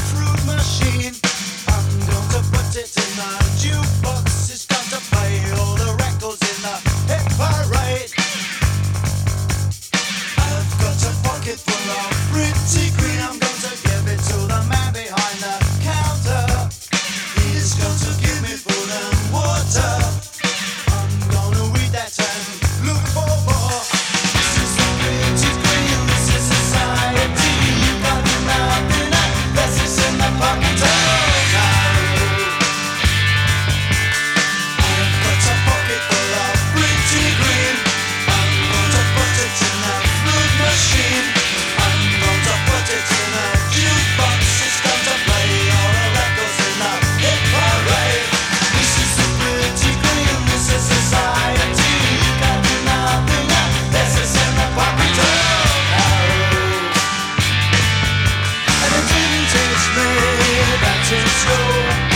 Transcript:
fruit machine. I'm going to put it in the jukebox. It's got to play all the records in the hit parade. I've got a pocket full of pretty green. I'm going to give it to the man behind the counter. He's going to give me food and water. I'm gonna read that and look for more. This is the pretty green. This is society. You got nothing unless it's in the pocket. I've got a pocket full of pretty green. I'm going to put it in a fruit machine. I'm going to put it in a jukebox. It's going to play all the records in the hit parade. This is the pretty green. This is society. You got nothing unless it's in the pocket. And it didn't teach me that it's you.